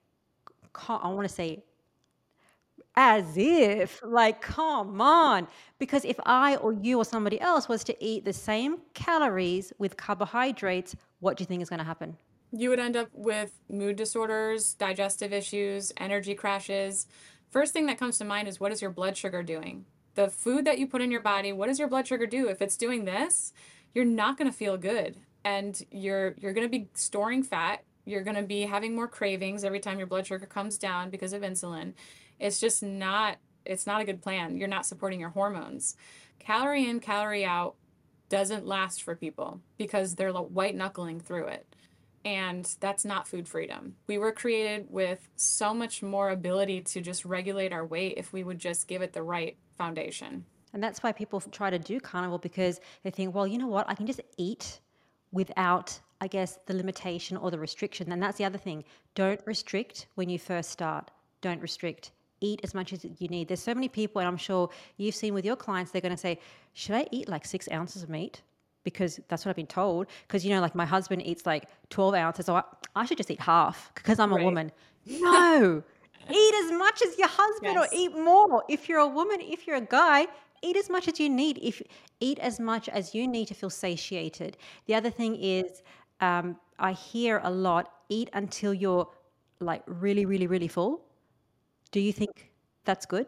I want to say, as if, like, come on. Because if I or you or somebody else was to eat the same calories with carbohydrates, what do you think is going to happen? You would end up with mood disorders, digestive issues, energy crashes. First thing that comes to mind is, what is your blood sugar doing? The food that you put in your body, what does your blood sugar do? If it's doing this, you're not going to feel good, and you're you're going to be storing fat. You're going to be having more cravings every time your blood sugar comes down because of insulin. It's just not it's not a good plan. You're not supporting your hormones. Calorie in, calorie out doesn't last for people because they're white knuckling through it. And that's not food freedom. We were created with so much more ability to just regulate our weight if we would just give it the right foundation. And that's why people try to do carnivore, because they think, well, you know what? I can just eat without, I guess, the limitation or the restriction. And that's the other thing. Don't restrict when you first start. Don't restrict. Eat as much as you need. There's so many people, and I'm sure you've seen with your clients, they're going to say, should I eat like six ounces of meat? Because that's what I've been told. Because, you know, like my husband eats like twelve ounces, so I, I should just eat half because I'm a Right. woman. No, eat as much as your husband or Yes. eat more. If you're a woman, if you're a guy, eat as much as you need. If eat as much as you need to feel satiated. The other thing is, um, I hear a lot, eat until you're like really, really, really full. Do you think that's good?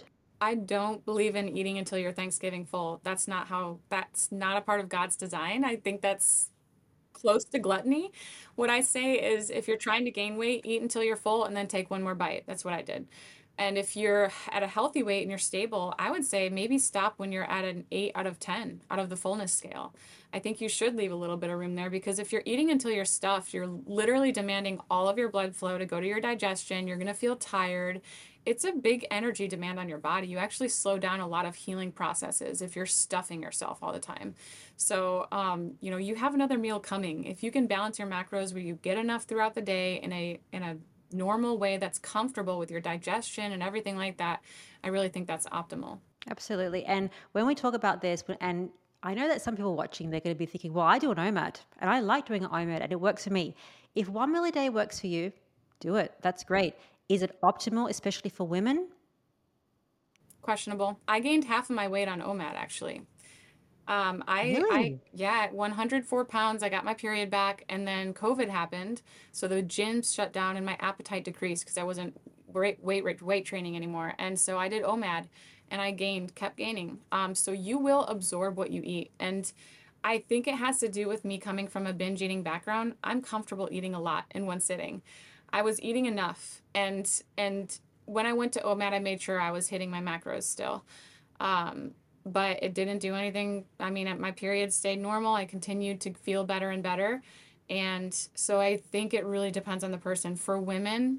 I don't believe in eating until you're Thanksgiving full. That's not how, that's not a part of God's design. I think that's close to gluttony. What I say is if you're trying to gain weight, eat until you're full and then take one more bite. That's what I did. And if you're at a healthy weight and you're stable, I would say maybe stop when you're at an eight out of ten out of the fullness scale. I think you should leave a little bit of room there because if you're eating until you're stuffed, you're literally demanding all of your blood flow to go to your digestion. You're going to feel tired. It's a big energy demand on your body. You actually slow down a lot of healing processes if you're stuffing yourself all the time. So, um, you know, you have another meal coming. If you can balance your macros where you get enough throughout the day in a in a normal way that's comfortable with your digestion and everything like that, I really think that's optimal. Absolutely. And when we talk about this, and I know that some people watching, they're going to be thinking, well, I do an O M A D and I like doing an O M A D and it works for me. If one meal a day works for you, do it. That's great. Is it optimal, especially for women? Questionable. I gained half of my weight on O M A D actually. Um, I, I, Really? yeah, at one hundred four pounds, I got my period back, and then COVID happened. So the gyms shut down and my appetite decreased because I wasn't weight, weight, weight training anymore. And so I did O M A D and I gained, kept gaining. Um, so you will absorb what you eat. And I think it has to do with me coming from a binge eating background. I'm comfortable eating a lot in one sitting. I was eating enough, and and when I went to O M A D, I made sure I was hitting my macros still. Um, but it didn't do anything. I mean, my period stayed normal. I continued to feel better and better. And so I think it really depends on the person. For women,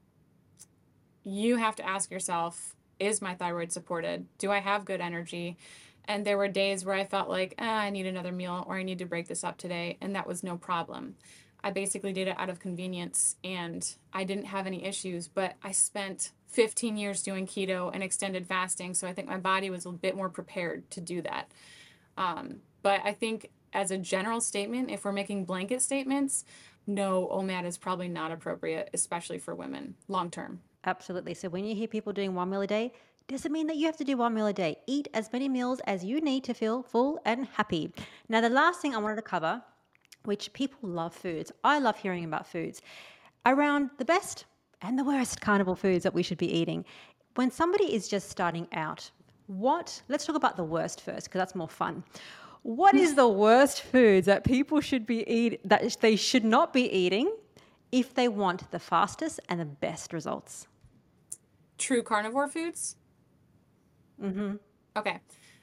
you have to ask yourself, is my thyroid supported? Do I have good energy? And there were days where I felt like, ah, I need another meal or I need to break this up today. And that was no problem. I basically did it out of convenience and I didn't have any issues, but I spent fifteen years doing keto and extended fasting. So I think my body was a bit more prepared to do that. Um, but I think as a general statement, if we're making blanket statements, no, O M A D is probably not appropriate, especially for women long term. Absolutely. So when you hear people doing one meal a day, doesn't mean that you have to do one meal a day. Eat as many meals as you need to feel full and happy. Now, the last thing I wanted to cover, which people love foods. I love hearing about foods around the best and the worst carnivore foods that we should be eating. When somebody is just starting out, what, let's talk about the worst first because that's more fun. What is the worst foods that people should be eat that they should not be eating if they want the fastest and the best results? True carnivore foods? Mm-hmm. Okay.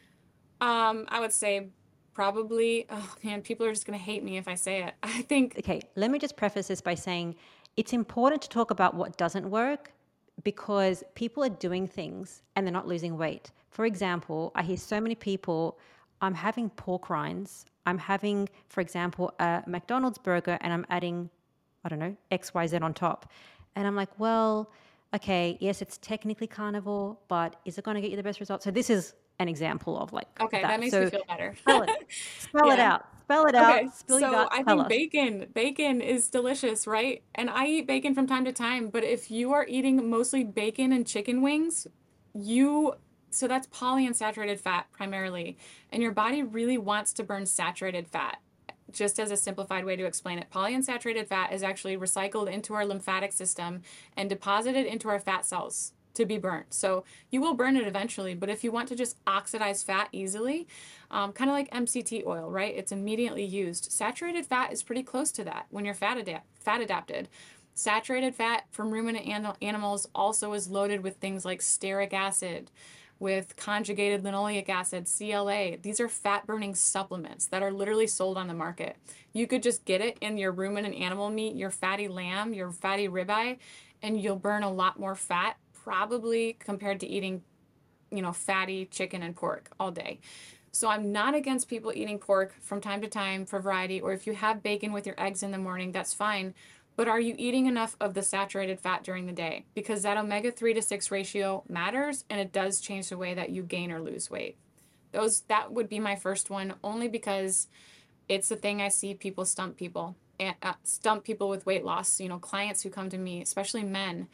Um, I would say probably, oh man, people are just going to hate me if I say it. I think, Okay, let me just preface this by saying it's important to talk about what doesn't work because people are doing things and they're not losing weight. For example, I hear so many people, I'm having pork rinds. I'm having, for example, a McDonald's burger and I'm adding, I don't know, X Y Z on top. And I'm like, well, okay, yes, it's technically carnivore, but is it going to get you the best results? So this is an example of like okay, that that. makes me So feel better. spell it, spell it Yeah. out, spell it Okay, out, spill your so guts, I tell think us. bacon, bacon is delicious, right? And I eat bacon from time to time, but if you are eating mostly bacon and chicken wings, you, so that's polyunsaturated fat primarily, and your body really wants to burn saturated fat. Just as a simplified way to explain it, polyunsaturated fat is actually recycled into our lymphatic system and deposited into our fat cells to be burnt. So you will burn it eventually, but if you want to just oxidize fat easily, um, kind of like M C T oil, right? It's immediately used. Saturated fat is pretty close to that when you're fat, adap- fat adapted. Saturated fat from ruminant an- animals also is loaded with things like stearic acid, with conjugated linoleic acid, C L A. These are fat burning supplements that are literally sold on the market. You could just get it in your ruminant animal meat, your fatty lamb, your fatty ribeye, and you'll burn a lot more fat probably compared to eating, you know, fatty chicken and pork all day. So I'm not against people eating pork from time to time for variety, or if you have bacon with your eggs in the morning, that's fine. But are you eating enough of the saturated fat during the day? Because that omega three to six ratio matters and it does change the way that you gain or lose weight. Those that would be my first one only because it's the thing I see people stump people and uh, stump people with weight loss, you know, clients who come to me, especially men.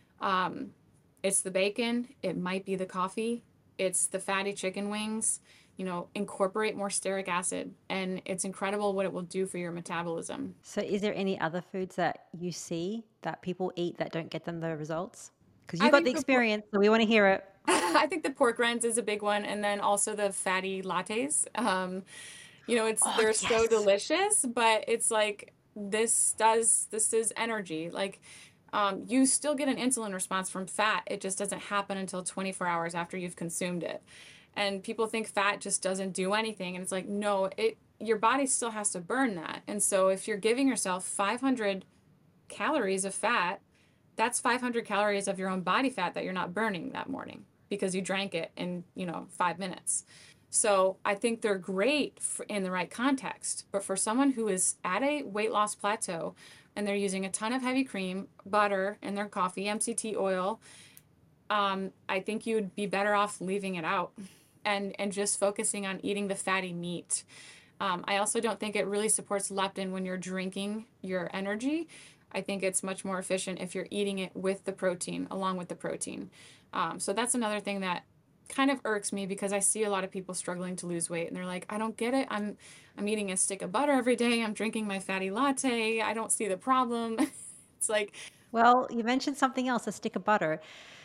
Um, it's the bacon, it might be the coffee, it's the fatty chicken wings. You know, incorporate more stearic acid, and it's incredible what it will do for your metabolism. So, is there any other foods that you see that people eat that don't get them the results? Because you I got the think the experience, so we want to hear it. I think the pork rinds is a big one, and then also the fatty lattes. Um, you know, it's Oh, they're so yes. delicious, but it's like this does this is energy. Like um, you still get an insulin response from fat. It just doesn't happen until twenty-four hours after you've consumed it. And people think fat just doesn't do anything, and it's like no, it your body still has to burn that. And so if you're giving yourself five hundred calories of fat, that's five hundred calories of your own body fat that you're not burning that morning because you drank it in, you know, five minutes. So I think they're great for, in the right context. But for someone who is at a weight loss plateau and they're using a ton of heavy cream, butter in their coffee, M C T oil, um, I think you'd be better off leaving it out and and just focusing on eating the fatty meat. Um, I also don't think it really supports leptin when you're drinking your energy. I think it's much more efficient if you're eating it with the protein, along with the protein. Um, so that's another thing that kind of irks me because I see a lot of people struggling to lose weight and they're like, I don't get it. I'm I'm eating a stick of butter every day. I'm drinking my fatty latte. I don't see the problem. It's like, Well, you mentioned something else, a stick of butter.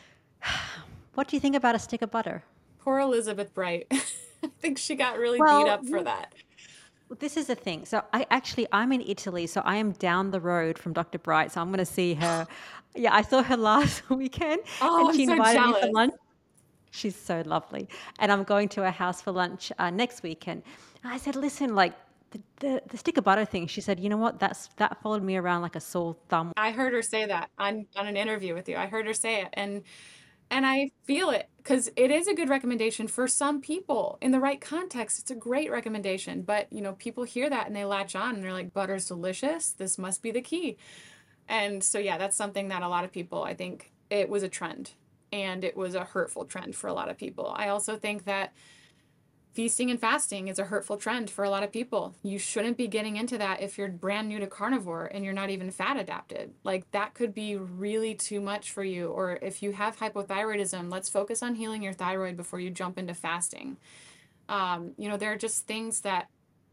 What do you think about a stick of butter? poor Elizabeth Bright. I think she got really beat Well, up for that. this is the thing. So I actually I'm in Italy, so I am down the road from doctor Bright. So I'm going to see her. Yeah, I saw her last weekend, Oh, and I'm she so invited me for jealous. lunch. She's so lovely, and I'm going to her house for lunch uh, next weekend. And I said, listen, like the, the the stick of butter thing. She said, you know what? That's that followed me around like a sore thumb. I heard her say that on on an interview with you. I heard her say it, and and I feel it because it is a good recommendation for some people in the right context. It's a great recommendation, but you know, people hear that and they latch on and they're like, "Butter's delicious. This must be the key." And so yeah, that's something that a lot of people, I think it was a trend and it was a hurtful trend for a lot of people. I also think that feasting and fasting is a hurtful trend for a lot of people. You shouldn't be getting into that if you're brand new to carnivore and you're not even fat adapted. Like that could be really too much for you. Or if you have hypothyroidism, let's focus on healing your thyroid before you jump into fasting. Um, you know, there are just things that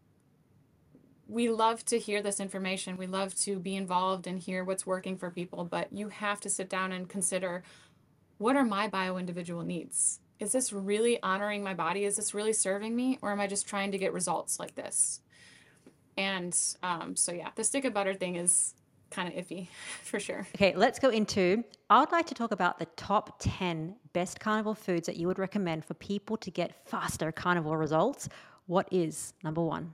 we love to hear this information. We love to be involved and hear what's working for people, but you have to sit down and consider what are my bio individual needs? Is this really honoring my body? Is this really serving me? Or am I just trying to get results like this? And um, so, yeah, the stick of butter thing is kind of iffy for sure. Okay, let's go into. I would like to talk about the top ten best carnivore foods that you would recommend for people to get faster carnivore results. What is number one?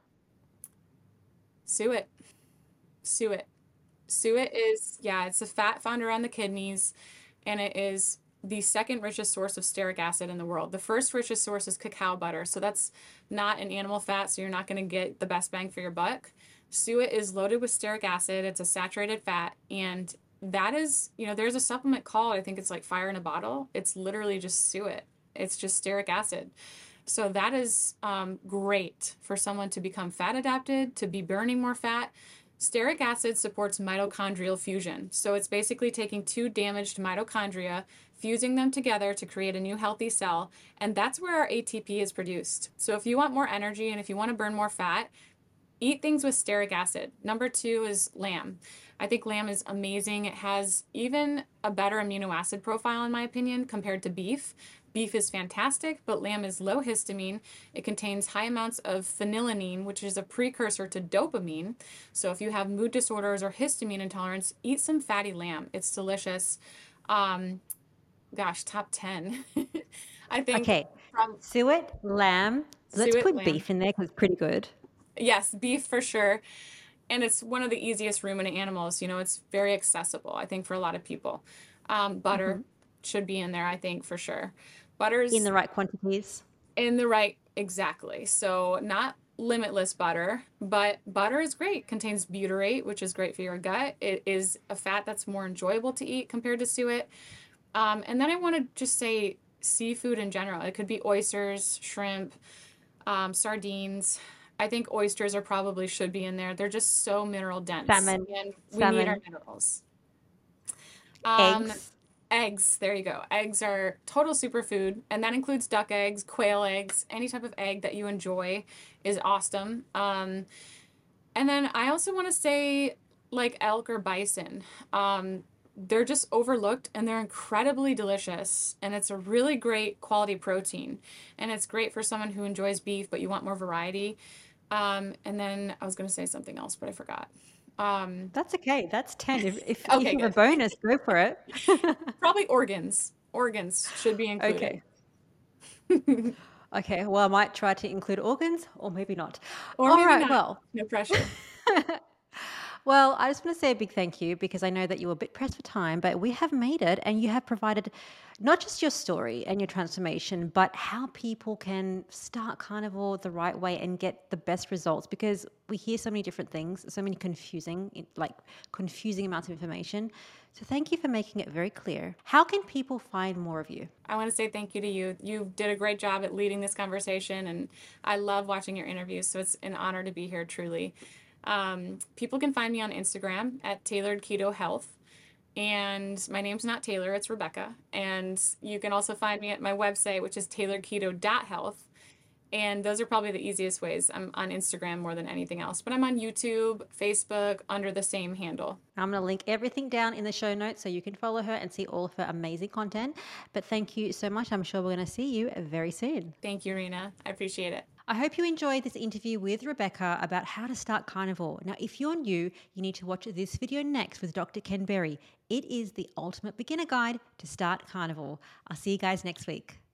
Suet. Suet. Suet is, yeah, it's a fat found around the kidneys, and it is the second richest source of stearic acid in the world. The first richest source is cacao butter. So that's not an animal fat, so you're not going to get the best bang for your buck. Suet is loaded with stearic acid. It's a saturated fat, and that is, you know, there's a supplement called, I think it's like Fire in a Bottle. It's literally just suet. It's just stearic acid. So that is um, great for someone to become fat adapted, to be burning more fat. Stearic acid supports mitochondrial fusion. So it's basically taking two damaged mitochondria, fusing them together to create a new healthy cell. And that's where our A T P is produced. So if you want more energy and if you want to burn more fat, eat things with stearic acid. Number two is lamb. I think lamb is amazing. It has even a better amino acid profile, in my opinion, compared to beef. Beef is fantastic, but lamb is low histamine. It contains high amounts of phenylalanine, which is a precursor to dopamine. So if you have mood disorders or histamine intolerance, eat some fatty lamb. It's delicious. Um, gosh, top ten. I think Okay, from suet, lamb. Let's suet put lamb. beef in there because it's pretty good. Yes, beef for sure. And it's one of the easiest ruminant animals. You know, it's very accessible, I think, for a lot of people. Um, butter Mhm. should be in there, I think, for sure. In Butter's the right quantities. in the right, exactly. So, not limitless butter, but butter is great. Contains butyrate, which is great for your gut. It is a fat that's more enjoyable to eat compared to suet. Um, and then I want to just say seafood in general. It could be oysters, shrimp, um, sardines. I think oysters are probably should be in there. They're just so mineral dense, Salmon, and we need our salmon, minerals. Um, eggs. eggs, there you go. Eggs are total superfood, and that includes duck eggs, quail eggs, any type of egg that you enjoy is awesome. Um, and then I also want to say like elk or bison. Um, they're just overlooked and they're incredibly delicious. And it's a really great quality protein. And it's great for someone who enjoys beef, but you want more variety. Um, and then I was going to say something else, but I forgot. Um, That's okay. That's ten. If, if, if okay, you have a good. bonus, go for it. Probably organs. Organs should be included. Okay. Okay. Well, I might try to include organs or maybe not. Or All maybe right. not. Well, No pressure. well, I just want to say a big thank you because I know that you were a bit pressed for time, but we have made it and you have provided not just your story and your transformation, but how people can start carnivore the right way and get the best results because we hear so many different things, so many confusing, like confusing amounts of information. So thank you for making it very clear. How can people find more of you? I want to say thank you to you. You did a great job at leading this conversation, and I love watching your interviews. So it's an honor to be here, truly. Um, people can find me on Instagram at Tailored Keto Health. And my name's not Taylor, it's Rebecca. And you can also find me at my website, which is tailored keto dot health. And those are probably the easiest ways. I'm on Instagram more than anything else, but I'm on YouTube, Facebook under the same handle. I'm going to link everything down in the show notes so you can follow her and see all of her amazing content. But thank you so much. I'm sure we're going to see you very soon. Thank you, Rena. I appreciate it. I hope you enjoyed this interview with Rebecca about how to start carnivore. Now, if you're new, you need to watch this video next with Doctor Ken Berry. It is the ultimate beginner guide to start carnivore. I'll see you guys next week.